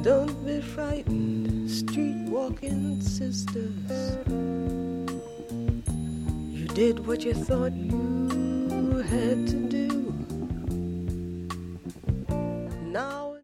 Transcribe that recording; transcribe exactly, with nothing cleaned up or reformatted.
Don't be frightened, street walking sisters. You did what you thought you had to do.